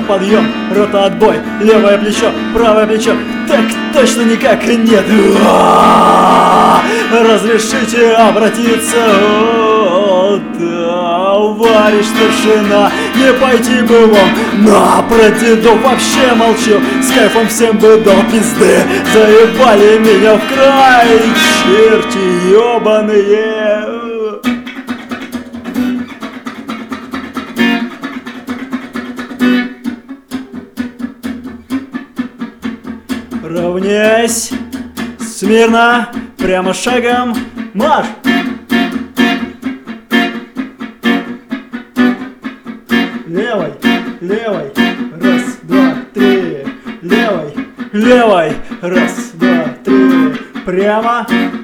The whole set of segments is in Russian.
подъем, рота отбой, левое плечо, правое плечо, так точно никак и нет. Разрешите обратиться, товарищ старшина, не пойти бы вам на про дедов вообще молчу, с кайфом всем бы дал пизды, заебали меня в край, черти ебаные. Равняйсь, смирно, прямо шагом, марш! Левой, левой, раз, два, три. Левой, левой, раз, два, три. Прямо.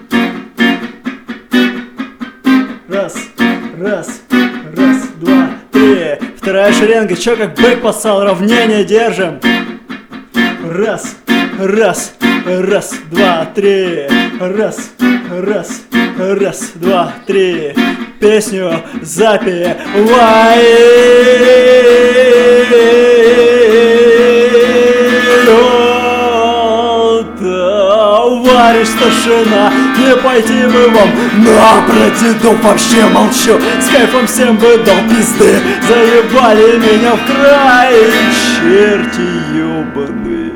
Раз, раз, раз, два, три. Вторая шеренга, чё как бык поссал, равнение держим. Раз, раз, раз, два, три. Раз, раз, раз, два, три. Песню запевай. Товарищ старшина, не пойти бы вам на про дедов вообще молчу, с кайфом всем бы дал пизды, заебали меня в край, черти ебаные.